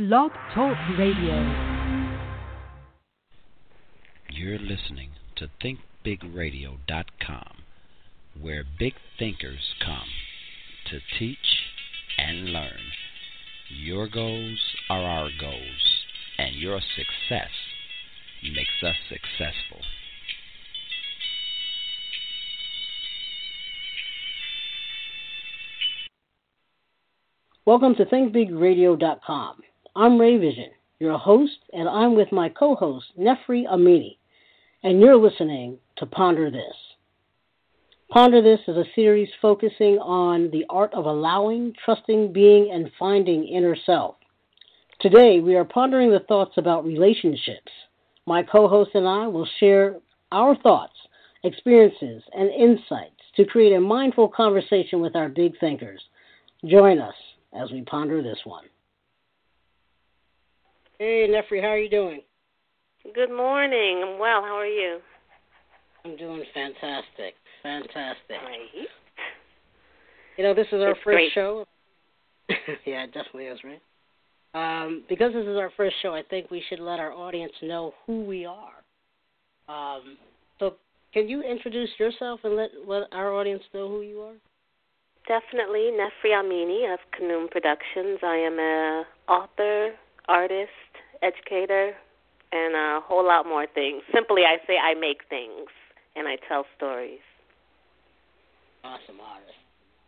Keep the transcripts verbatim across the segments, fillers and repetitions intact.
Blog Talk Radio. You're listening to think big radio dot com, where big thinkers come to teach and learn. Your goals are our goals, and your success makes us successful. Welcome to think big radio dot com. I'm Ray Vision, your host, and I'm with my co-host, Nefri Amini, and you're listening to Ponder This. Ponder This is a series focusing on the art of allowing, trusting, being, and finding inner self. Today, we are pondering the thoughts about relationships. My co-host and I will share our thoughts, experiences, and insights to create a mindful conversation with our big thinkers. Join us as we ponder this one. Hey, Nefri, how are you doing? Good morning. I'm well. How are you? I'm doing fantastic. Fantastic. Great. You know, this is our it's first great. show. Yeah, it definitely is, right? Um, because this is our first show, I think we should let our audience know who we are. Um, so can you introduce yourself and let, let our audience know who you are? Definitely. Nefri Amini of Kanoom Productions. I am an author, artist, educator, and a whole lot more things. Simply, I say I make things, and I tell stories. Awesome artist.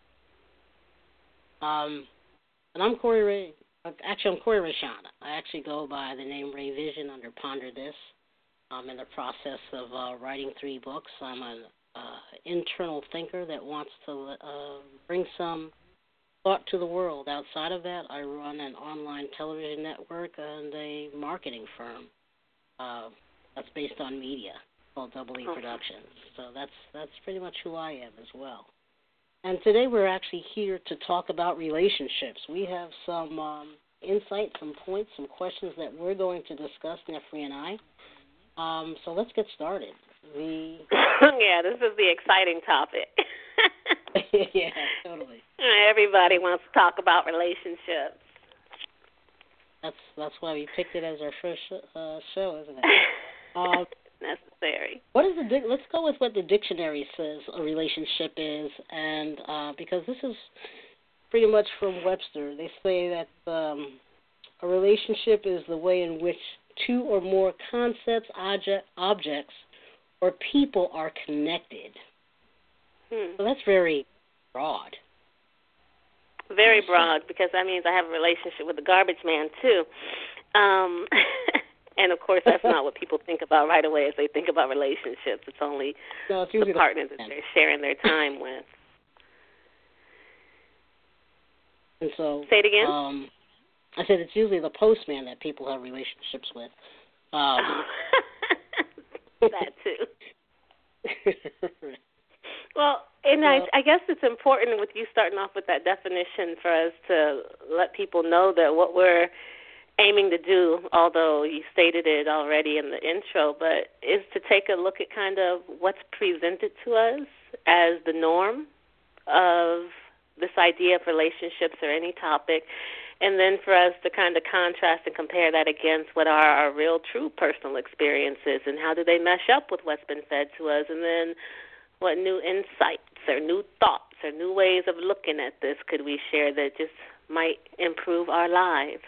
Um, and I'm Corey Ray. Actually, I'm Corey Rashana. I actually go by the name Ray Vision under Ponder This. I'm in the process of uh, writing three books. I'm an uh, internal thinker that wants to uh, bring some thought to the world. Outside of that, I run an online television network and a marketing firm uh, that's based on media called Double E Oh. Productions. So that's that's pretty much who I am as well. And today we're actually here to talk about relationships. We have some um, insight, some points, some questions that we're going to discuss, Nefri and I. Um, so let's get started. We yeah, this is the exciting topic. Yeah, totally. Everybody wants to talk about relationships. That's that's why we picked it as our first uh, show, isn't it? Um, Necessary. What is the? Dic- Let's go with what the dictionary says a relationship is, and uh, because this is pretty much from Webster, they say that um, a relationship is the way in which two or more concepts, object, objects, or people are connected. Hmm. So that's very broad. Very broad, because that means I have a relationship with the garbage man, too. Um, and, of course, that's not what people think about right away as they think about relationships. It's only no, it's the partner that they're sharing their time with. And so, Say it again? Um, I said it's usually the postman that people have relationships with. Um, that, too. Well, and I, I guess it's important with you starting off with that definition for us to let people know that what we're aiming to do, although you stated it already in the intro, but is to take a look at kind of what's presented to us as the norm of this idea of relationships or any topic, and then for us to kind of contrast and compare that against what are our real, true personal experiences and how do they mesh up with what's been fed to us, and then what new insights or new thoughts or new ways of looking at this could we share that just might improve our lives.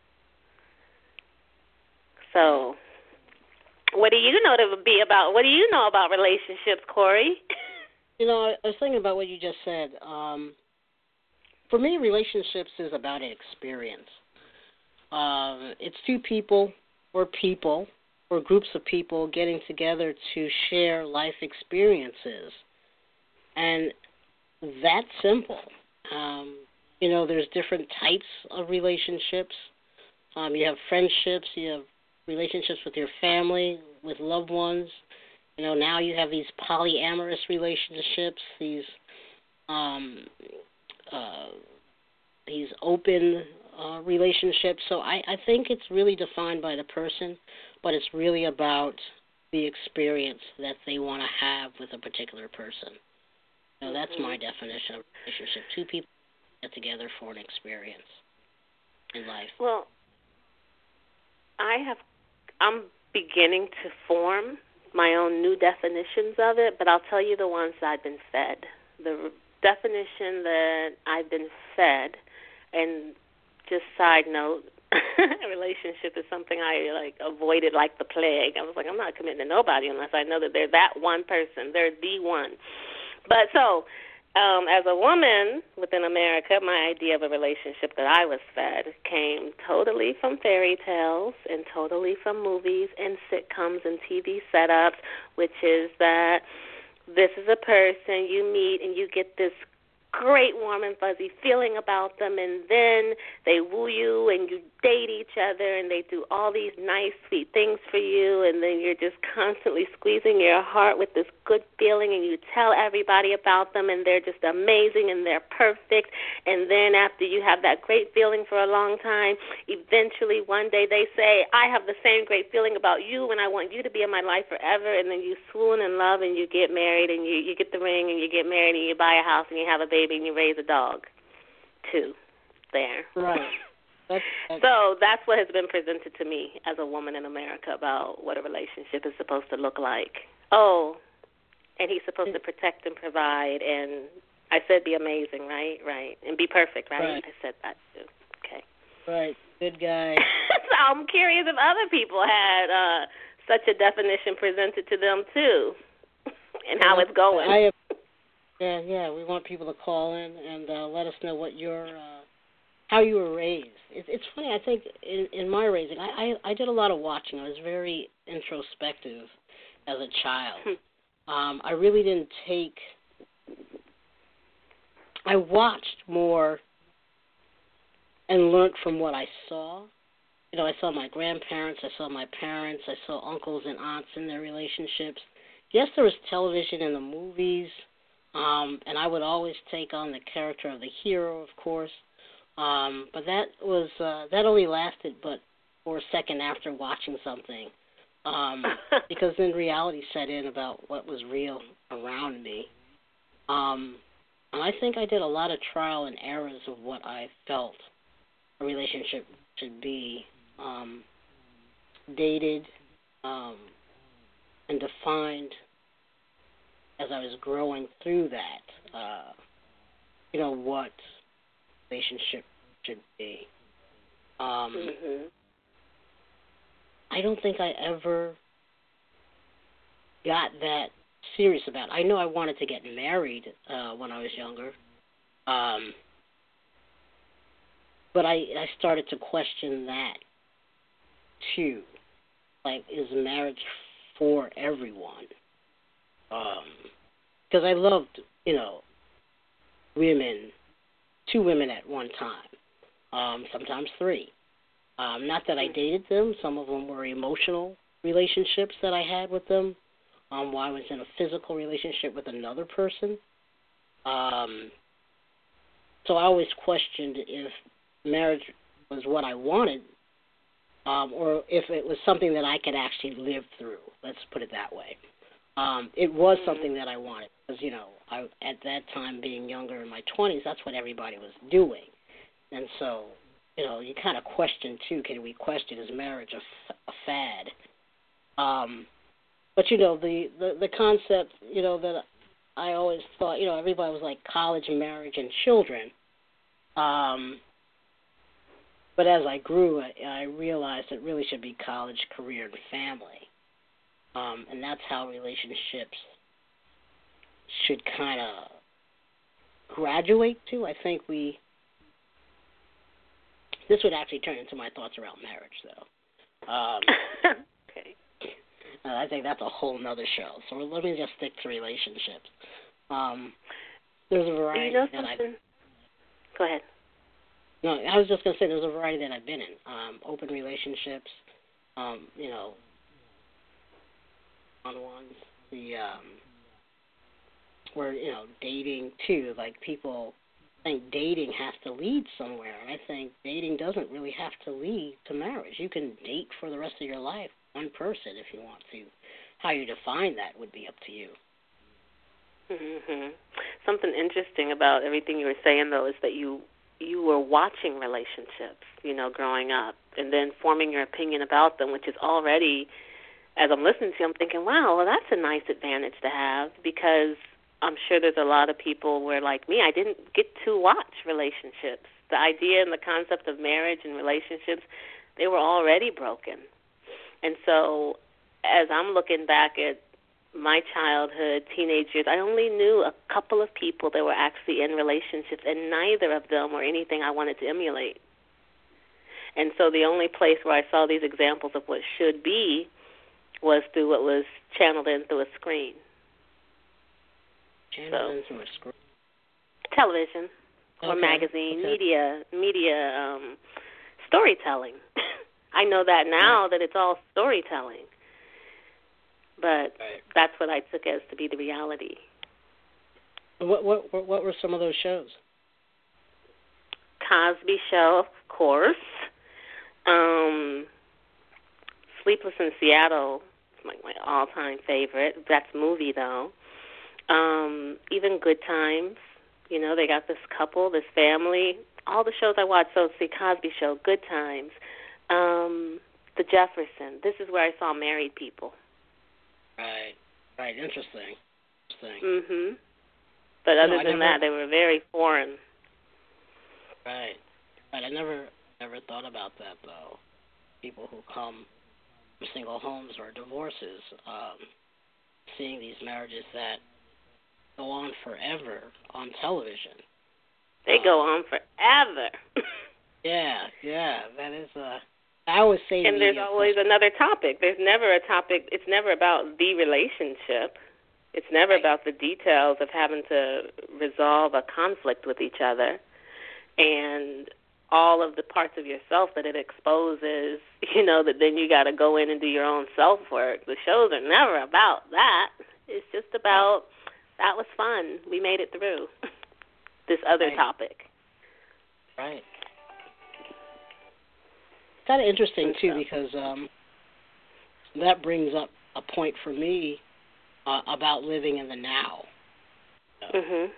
So, what do you know to be about? What do you know about relationships, Corey? You know, I, I was thinking about what you just said. Um, for me, relationships is about an experience. Uh, it's two people or people or groups of people getting together to share life experiences. And that's simple. Um, you know, there's different types of relationships. Um, you have friendships, you have relationships with your family, with loved ones. You know, now you have these polyamorous relationships, these um, uh, these open uh, relationships. So I, I think it's really defined by the person, but it's really about the experience that they want to have with a particular person. So that's mm-hmm. my definition of relationship. Two people get together for an experience in life. Well, I have, I'm beginning to form my own new definitions of it, but I'll tell you the ones I've been fed. The definition that I've been fed, and just side note, a relationship is something I like avoided like the plague. I was like, I'm not committing to nobody unless I know that they're that one person. They're the one. But so, um, as a woman within America, my idea of a relationship that I was fed came totally from fairy tales and totally from movies and sitcoms and T V setups, which is that this is a person you meet and you get this great warm and fuzzy feeling about them, and then they woo you and you date each other and they do all these nice, sweet things for you, and then you're just constantly squeezing your heart with this good feeling, and you tell everybody about them, and they're just amazing and they're perfect, and then after you have that great feeling for a long time, eventually one day they say, I have the same great feeling about you and I want you to be in my life forever, and then you swoon in love and you get married and you, you get the ring and you get married and you buy a house and you have a baby and you raise a dog, too, there. Right. That's, that's, so that's what has been presented to me as a woman in America about what a relationship is supposed to look like. Oh, and he's supposed to protect and provide, and I said be amazing, right? Right. And be perfect, right? right. I said that, too. Okay. Right. Good guy. So I'm curious if other people had uh, such a definition presented to them, too, and how it's going. I have, Yeah, yeah. We want people to call in and uh, let us know what your, uh, how you were raised. It, it's funny. I think in, in my raising, I, I, I did a lot of watching. I was very introspective as a child. um, I really didn't take. I watched more and learned from what I saw. You know, I saw my grandparents. I saw my parents. I saw uncles and aunts in their relationships. Yes, there was television and the movies. Um, and I would always take on the character of the hero, of course. Um, but that was uh, that only lasted but for a second after watching something, um, because then reality set in about what was real around me. Um, and I think I did a lot of trial and errors of what I felt a relationship should be, um, dated um, and defined. As I was growing through that, uh, you know, what relationship should be. Um, mm-hmm. I don't think I ever got that serious about it. I know I wanted to get married uh, when I was younger, um, but I, I started to question that, too. Like, is marriage for everyone? Because um, I loved, you know, women, two women at one time, um, sometimes three. Um, not that I dated them. Some of them were emotional relationships that I had with them um, while I was in a physical relationship with another person. Um, so I always questioned if marriage was what I wanted um, or if it was something that I could actually live through. Let's put it that way. Um, it was something that I wanted because, you know, I, at that time being younger in my twenties, that's what everybody was doing. And so, you know, you kind of question, too, can we question, is marriage a, a fad? Um, but, you know, the, the, the concept, you know, that I always thought, you know, everybody was like college, marriage, and children. Um, but as I grew, I, I realized it really should be college, career, and family. Um, and that's how relationships should kind of graduate to. I think we, this would actually turn into my thoughts around marriage, though. Um, okay. Uh, I think that's a whole nother show. So let me just stick to relationships. Um, there's a variety you know that I've... Go ahead. No, I was just going to say there's a variety that I've been in. Um, open relationships, um, you know, on ones, the um, where you know dating too. Like people think dating has to lead somewhere, and I think dating doesn't really have to lead to marriage. You can date for the rest of your life, one person if you want to. How you define that would be up to you. Mm-hmm. Something interesting about everything you were saying though is that you you were watching relationships, you know, growing up, and then forming your opinion about them, which is already, as I'm listening to you, I'm thinking, wow, well, that's a nice advantage to have, because I'm sure there's a lot of people where, like me, I didn't get to watch relationships. The idea and the concept of marriage and relationships, they were already broken. And so as I'm looking back at my childhood, teenage years, I only knew a couple of people that were actually in relationships, and neither of them were anything I wanted to emulate. And so the only place where I saw these examples of what should be was through what was channeled in through a screen. Channeled in through a screen? Television or okay. magazine, okay. media, media um, storytelling. I know that now right. that it's all storytelling. But right. that's what I took as to be the reality. What what what were some of those shows? Cosby Show, of course. Um, Sleepless in Seattle is my, my all-time favorite. That's movie, though. Um, even Good Times. You know, they got this couple, this family. All the shows I watched. So, see, Cosby Show, Good Times, um, The Jefferson. This is where I saw married people. Right, right, interesting. Interesting. Mhm. But other no, than never, that, they were very foreign. Right, right. I never, never thought about that though. People who come from single homes or divorces, um, seeing these marriages that go on forever on television. They um, go on forever. yeah, yeah. That is a. Uh, I always say, and there's always another topic. There's never a topic. It's never about the relationship. It's never right. about the details of having to resolve a conflict with each other, and all of the parts of yourself that it exposes. You know, that then you got to go in and do your own self work. The shows are never about that. It's just about that was fun. We made it through this other right. topic. Right. Kind of interesting too, because um, that brings up a point for me uh, about living in the now. Mhm.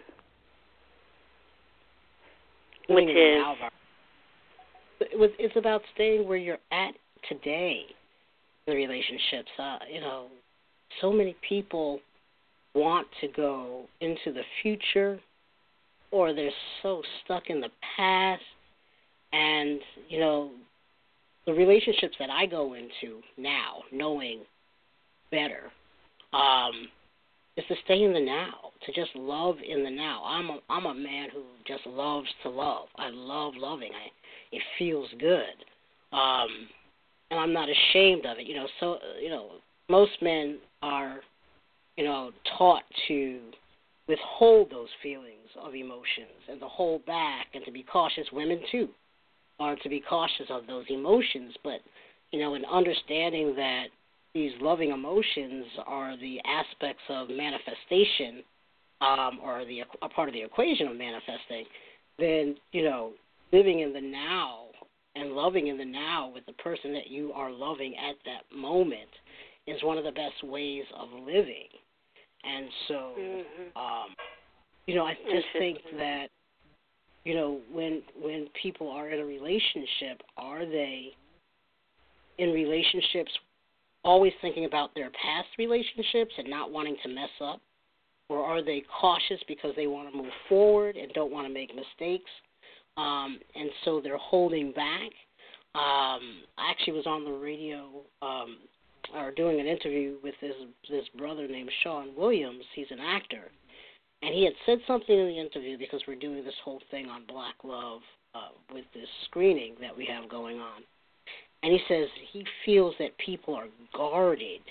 Living Which in is the now of our, it was. It's about staying where you're at today. In the relationships, uh, you know, so many people want to go into the future, or they're so stuck in the past, and you know. The relationships that I go into now, knowing better, um, is to stay in the now, to just love in the now. I'm a, I'm a man who just loves to love. I love loving. I, it feels good, um, and I'm not ashamed of it. You know, so you know, most men are, you know, taught to withhold those feelings of emotions and to hold back and to be cautious. Women too. Are to be cautious of those emotions, but, you know, in understanding that these loving emotions are the aspects of manifestation, um, or the a part of the equation of manifesting, then, you know, living in the now and loving in the now with the person that you are loving at that moment is one of the best ways of living. And so, mm-hmm. um, you know, I just think that, you know, when when people are in a relationship, are they in relationships always thinking about their past relationships and not wanting to mess up? Or are they cautious because they want to move forward and don't want to make mistakes, um, and so they're holding back? Um, I actually was on the radio um, or doing an interview with this, this brother named Sean Williams. He's an actor. And he had said something in the interview, because we're doing this whole thing on Black Love uh, with this screening that we have going on. And he says he feels that people are guarded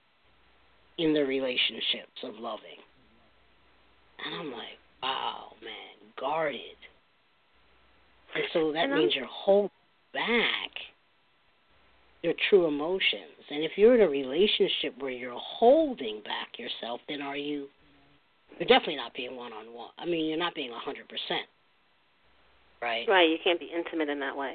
in their relationships of loving. And I'm like, wow, man, guarded. And so that means you're holding back your true emotions. And if you're in a relationship where you're holding back yourself, then are you... You're definitely not being one-on-one. I mean, you're not being one hundred percent, right? Right, you can't be intimate in that way.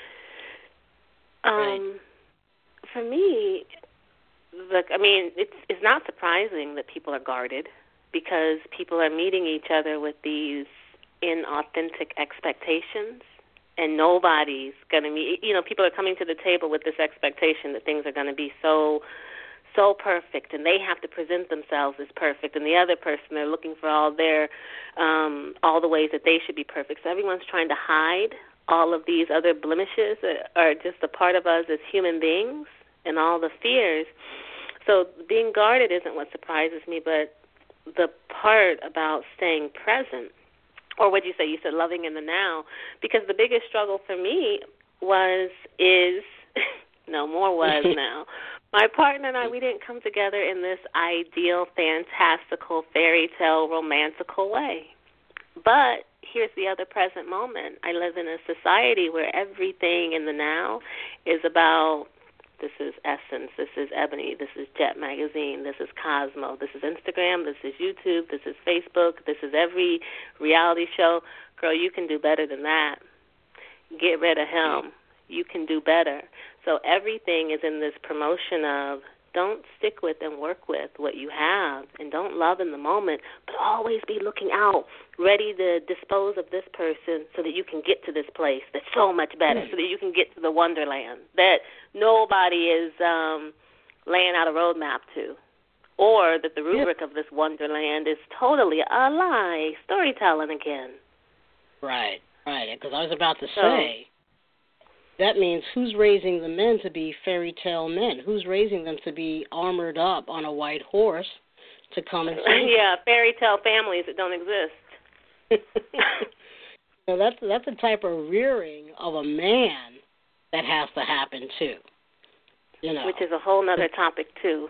Um, right. For me, look, I mean, it's it's not surprising that people are guarded, because people are meeting each other with these inauthentic expectations, and nobody's going to meet, you know, people are coming to the table with this expectation that things are going to be so, so perfect, and they have to present themselves as perfect, and the other person, they're looking for all their, um, all the ways that they should be perfect. So everyone's trying to hide all of these other blemishes that are just a part of us as human beings and all the fears. So being guarded isn't what surprises me, but the part about staying present, or what you say, you said loving in the now, because the biggest struggle for me was, is, no more was now, my partner and I, we didn't come together in this ideal, fantastical, fairy tale, romantical way. But here's the other present moment. I live in a society where everything in the now is about, this is Essence, this is Ebony, this is Jet Magazine, this is Cosmo, this is Instagram, this is YouTube, this is Facebook, this is every reality show. Girl, you can do better than that. Get rid of him. You can do better. So everything is in this promotion of don't stick with and work with what you have, and don't love in the moment, but always be looking out, ready to dispose of this person so that you can get to this place that's so much better, so that you can get to the wonderland that nobody is um, laying out a roadmap to, or that the rubric yep. of this wonderland is totally a lie, storytelling again. Right, right, because I was about to so, say, that means who's raising the men to be fairy tale men? Who's raising them to be armored up on a white horse to come and save yeah, fairy tale families that don't exist. So that's that's the type of rearing of a man that has to happen too. You know, which is a whole other topic too.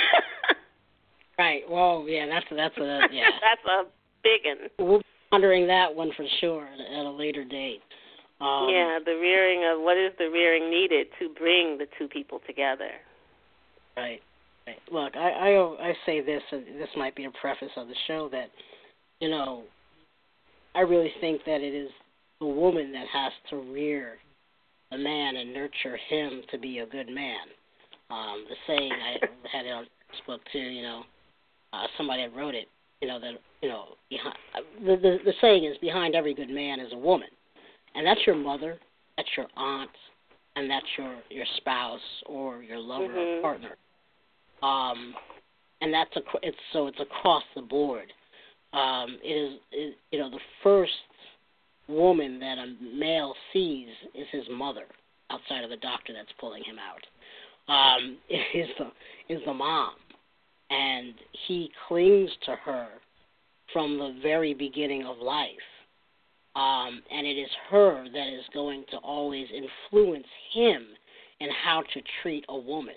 Right. Well, yeah, that's that's a yeah. That's a big one. We'll be pondering that one for sure at a later date. Um, yeah, the rearing of what is the rearing needed to bring the two people together. Right. right. Look, I, I I say this, and this might be a preface of the show, that, you know, I really think that it is the woman that has to rear the man and nurture him to be a good man. Um, the saying, I had it on Facebook too, you know, uh, somebody had wrote it, you know, that, you know, behind, the, the, the saying is, behind every good man is a woman. And that's your mother, that's your aunt, and that's your, your spouse or your lover mm-hmm. or partner. Um, and that's a, it's so it's across the board. Um, it is, it, you know, the first woman that a male sees is his mother, outside of the doctor that's pulling him out. Um, is the is the mom, and he clings to her from the very beginning of life. Um, and it is her that is going to always influence him in how to treat a woman.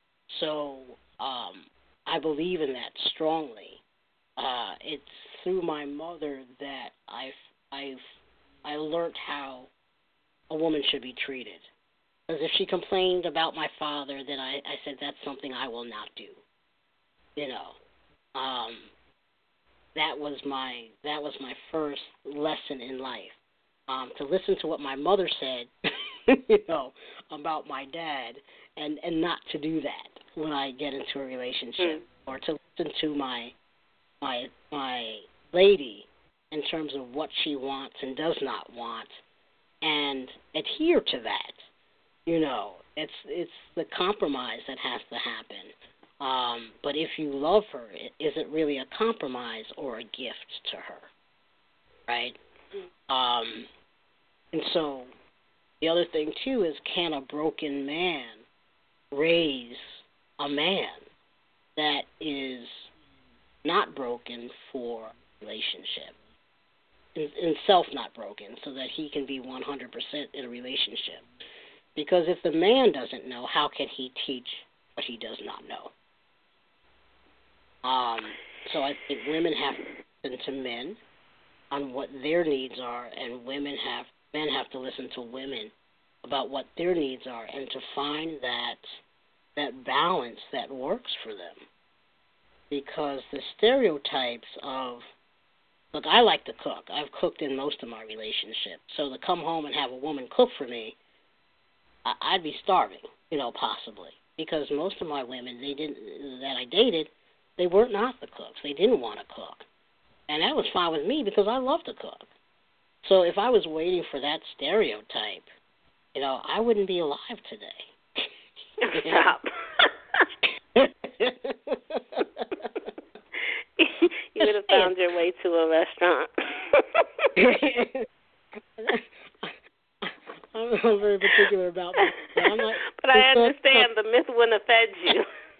So um, I believe in that strongly. Uh, it's through my mother that I've I've I learned how a woman should be treated. Because if she complained about my father, then I, I said that's something I will not do. You know. Um, That was my that was my first lesson in life. Um, to listen to what my mother said, you know, about my dad, and, and not to do that when I get into a relationship, mm. or to listen to my my my lady in terms of what she wants and does not want, and adhere to that. You know, it's it's the compromise that has to happen. Um, but if you love her, is it really a compromise or a gift to her, right? Um, and so the other thing, too, is can a broken man raise a man that is not broken for a relationship, and self not broken, so that he can be one hundred percent in a relationship? Because if the man doesn't know, how can he teach what he does not know? Um, so I think women have to listen to men on what their needs are, and women have men have to listen to women about what their needs are, and to find that that balance that works for them. Because the stereotypes of, look, I like to cook. I've cooked in most of my relationships. So to come home and have a woman cook for me, I'd be starving, you know, possibly. Because most of my women, they didn't that I dated, they weren't not the cooks. They didn't want to cook. And that was fine with me because I love to cook. So if I was waiting for that stereotype, you know, I wouldn't be alive today. Stop. You would have found your way to a restaurant. I'm very particular about that. I'm not, but I understand the myth wouldn't have fed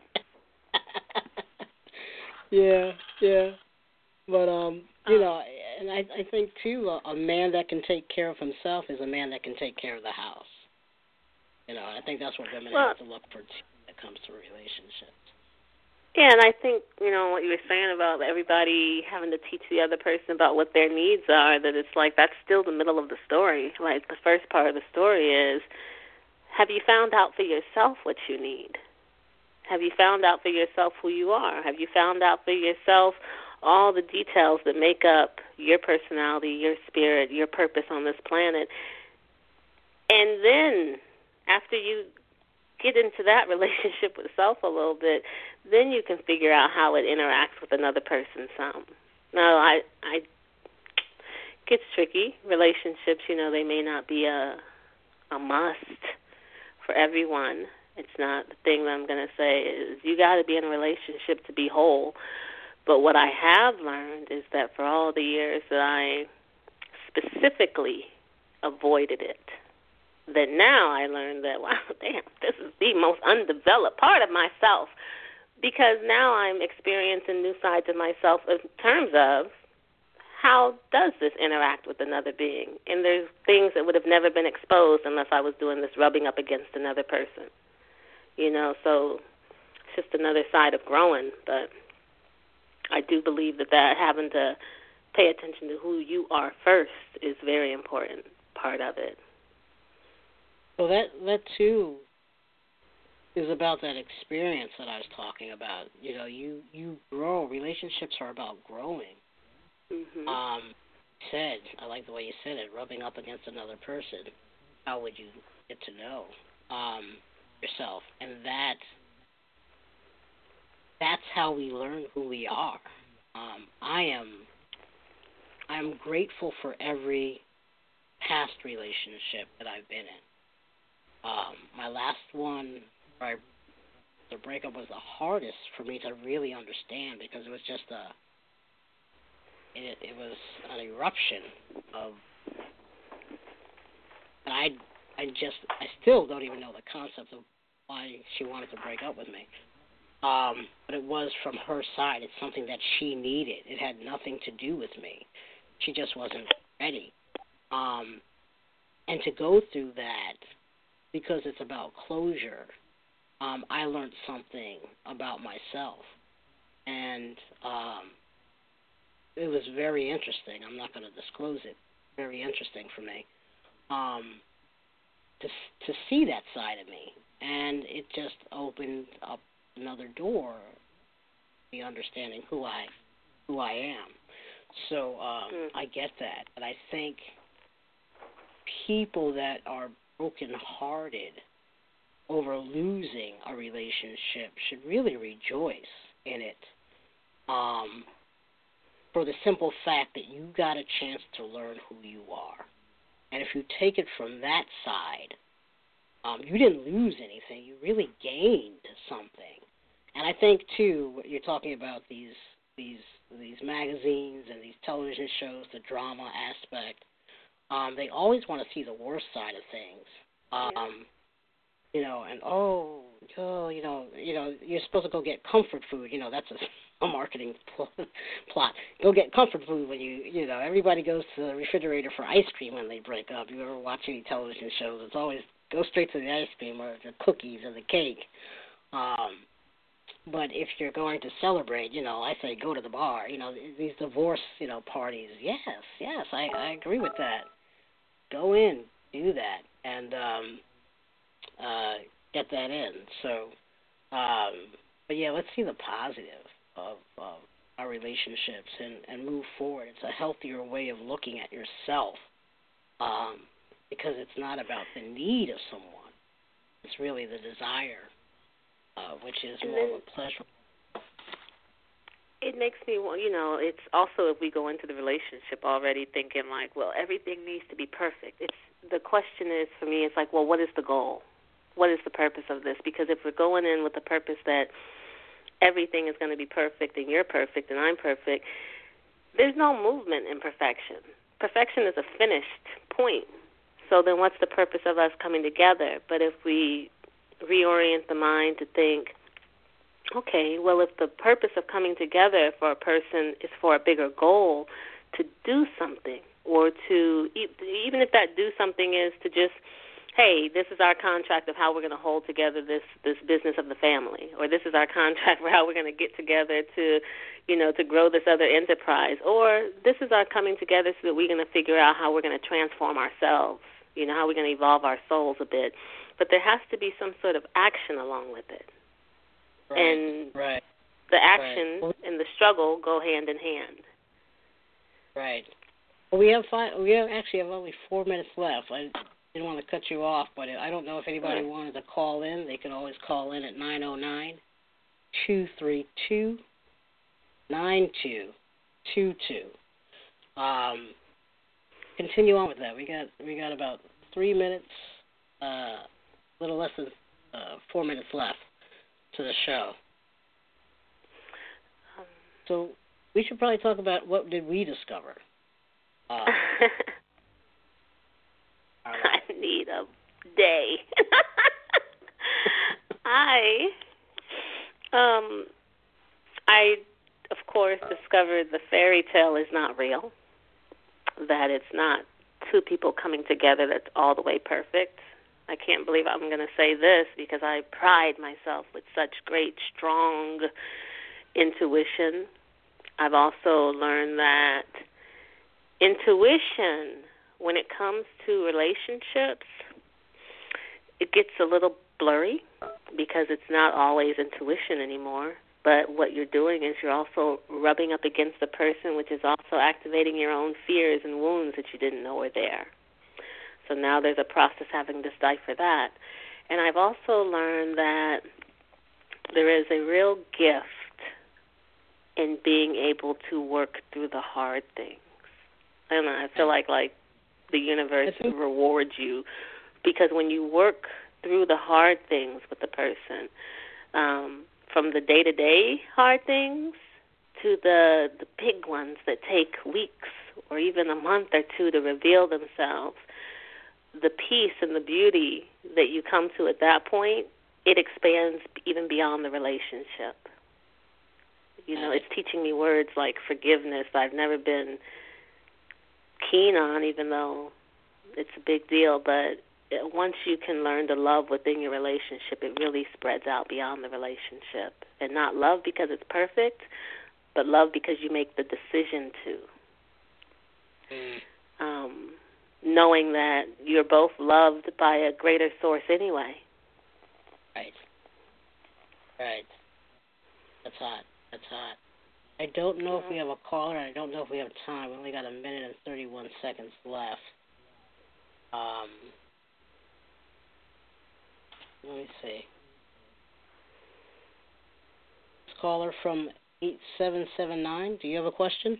you. yeah, yeah. But, um, you know, and I, I think, too, a, a man that can take care of himself is a man that can take care of the house. You know, I think that's what women well, have to look for, too, when it comes to relationships. Yeah, and I think, you know, what you were saying about everybody having to teach the other person about what their needs are, that it's like that's still the middle of the story. Like the first part of the story is, have you found out for yourself what you need? Have you found out for yourself who you are? Have you found out for yourself all the details that make up your personality, your spirit, your purpose on this planet? And then after you get into that relationship with self a little bit, then you can figure out how it interacts with another person some. Now, I, I, it gets tricky. Relationships, you know, they may not be a, a must for everyone. It's not the thing that I'm going to say is you got to be in a relationship to be whole. But what I have learned is that for all the years that I specifically avoided it, that now I learned that, wow, damn, this is the most undeveloped part of myself, because now I'm experiencing new sides of myself in terms of how does this interact with another being? And there's things that would have never been exposed unless I was doing this rubbing up against another person. You know, so it's just another side of growing. But I do believe that, that having to pay attention to who you are first is a very important part of it. Well, that, that too is about that experience that I was talking about. You know, you, you grow. Relationships are about growing. Mm-hmm. Um, said, I like the way you said it, rubbing up against another person. How would you get to know um, yourself? And that that's how we learn who we are. Um, I am I'm grateful for every past relationship that I've been in. Um, my last one, I, the breakup was the hardest for me to really understand because it was just a, it, it was an eruption of, and I, I just, I still don't even know the concept of why she wanted to break up with me. Um, but it was from her side. It's something that she needed. It had nothing to do with me. She just wasn't ready. Um, and to go through that, because it's about closure, um, I learned something about myself. And um, it was very interesting. I'm not going to disclose it. Very interesting for me um, to to see that side of me. And it just opened up another door, the understanding who I who I am. So um, mm. I get that. And I think people that are broken-hearted over losing a relationship should really rejoice in it um, for the simple fact that you got a chance to learn who you are. And if you take it from that side, um, you didn't lose anything. You really gained something. And I think, too, what you're talking about, these these these magazines and these television shows, the drama aspect, Um, they always want to see the worst side of things, um, yeah. you know. And oh, oh, you know, you know, you're supposed to go get comfort food. You know, that's a, a marketing pl- plot. Go get comfort food when you, you know, everybody goes to the refrigerator for ice cream when they break up. You ever watch any television shows? It's always go straight to the ice cream or the cookies or the cake. Um, but if you're going to celebrate, you know, I say go to the bar. You know, these divorce, you know, parties. Yes, yes, I, I agree with that. Go in, do that, and um, uh, get that in. So, um, but yeah, let's see the positive of, of our relationships and, and move forward. It's a healthier way of looking at yourself um, because it's not about the need of someone. It's really the desire, uh, which is more of a pleasure. it makes me, you know, it's also if we go into the relationship already thinking like, well, everything needs to be perfect. It's the question is for me, it's like, well, what is the goal? What is the purpose of this? Because if we're going in with the purpose that everything is going to be perfect and you're perfect and I'm perfect, there's no movement in perfection. Perfection is a finished point. So then what's the purpose of us coming together? But if we reorient the mind to think, okay, well, if the purpose of coming together for a person is for a bigger goal, to do something, or to, even if that do something is to just, hey, this is our contract of how we're going to hold together this, this business of the family, or this is our contract for how we're going to get together to, you know, to grow this other enterprise, or this is our coming together so that we're going to figure out how we're going to transform ourselves, you know, how we're going to evolve our souls a bit. But there has to be some sort of action along with it. Right. And right. the action right. and the struggle go hand in hand. Right. Well, we have five, we have actually have only four minutes left. I didn't want to cut you off, but I don't know if anybody wanted to call in. They can always call in at nine oh nine, two three two, nine two two two. Um, continue on with that. We got we got about three minutes, a uh, little less than uh, four minutes left to the show. Um, so we should probably talk about what did we discover. Uh, I need a day. I, um, I, of course, discovered the fairy tale is not real, that it's not two people coming together that's all the way perfect. I can't believe I'm going to say this because I pride myself with such great, strong intuition. I've also learned that intuition, when it comes to relationships, it gets a little blurry because it's not always intuition anymore. But what you're doing is you're also rubbing up against the person, which is also activating your own fears and wounds that you didn't know were there. So now there's a process having to decipher that. And I've also learned that there is a real gift in being able to work through the hard things. I don't know, I feel like like the universe rewards you because when you work through the hard things with the person, um, from the day-to-day hard things to the, the big ones that take weeks or even a month or two to reveal themselves, the peace and the beauty that you come to at that point, it expands even beyond the relationship. You know, it's teaching me words like forgiveness that I've never been keen on, even though it's a big deal. But once you can learn to love within your relationship, it really spreads out beyond the relationship. And not love because it's perfect, but love because you make the decision to. Mm. Um, knowing that you're both loved by a greater source anyway. Right. Right. That's hot. That's hot. I don't know mm-hmm. if we have a caller. I don't know if we have time. We only got a minute and thirty-one seconds left. Um, let me see. This caller from eight seven seven nine. Do you have a question?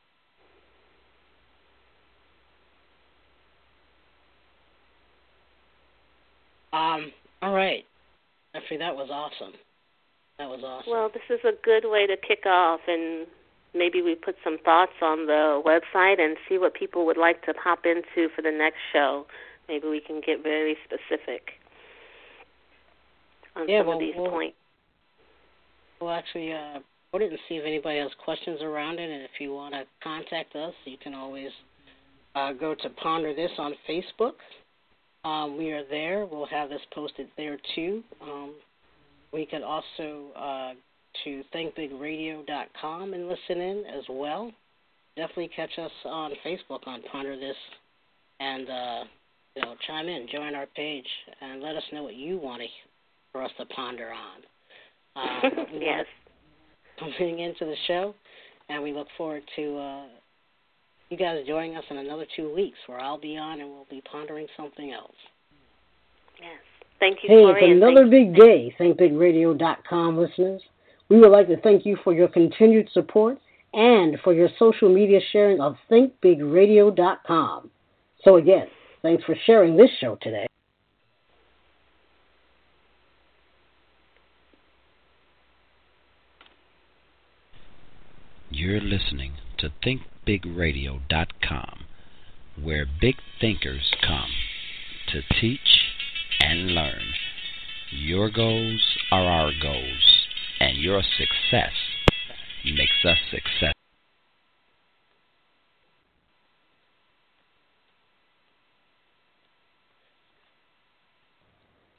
Um, all right. Actually, that was awesome. That was awesome. Well, this is a good way to kick off, and maybe we put some thoughts on the website and see what people would like to pop into for the next show. Maybe we can get very specific on yeah, some well, of these we'll, points. We'll actually uh, put it and see if anybody has questions around it, and if you want to contact us, you can always uh, go to Ponder This on Facebook. Um, we are there. We'll have this posted there, too. Um, we can also uh, to think big radio dot com and listen in as well. Definitely catch us on Facebook on Ponder This and, uh, you know, chime in, join our page, and let us know what you want to, for us to ponder on. Uh, we yes. Coming into the show, and we look forward to uh, you guys joining us in another two weeks where I'll be on and we'll be pondering something else. Yes. Thank you, Hey, Corey. it's another big day, think big radio dot com listeners. We would like to thank you for your continued support and for your social media sharing of think big radio dot com. So again, thanks for sharing this show today. You're listening to think big radio dot com, where big thinkers come to teach and learn. Your goals are our goals, and your success makes us successful.